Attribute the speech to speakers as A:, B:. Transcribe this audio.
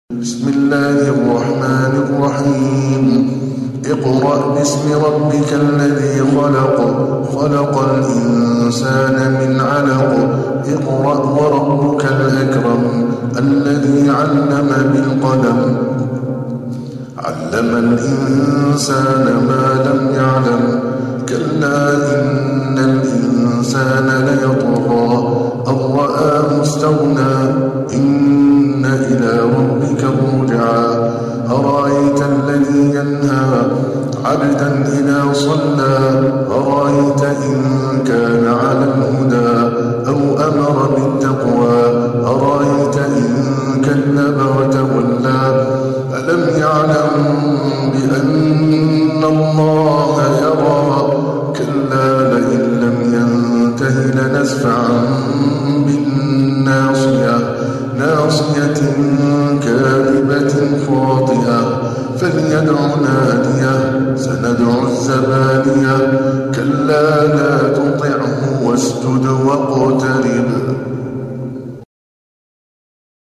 A: بسم الله الرحمن الرحيم اقرأ باسم ربك الذي خلق الإنسان من علق اقرأ وربك الأكرم الذي علم بالقلم علم الإنسان ما لم يعلم كلا إن الإنسان ليطغى أن رآه استغنى إن إلى ربك الرجعى أرأيت الذي ينهى عبدا إذا صلى أرأيت إن كان على الهدى أو أمر بالتقوى أرأيت إن كذب وتولى ألم يعلم بأن الله يرى كلا لئن لم ينته لنسفعا بالناصية ناصية كاذبة خاطئة فليدع ناديه سندع الزبانية كلا لا تطعه واسجد واقترب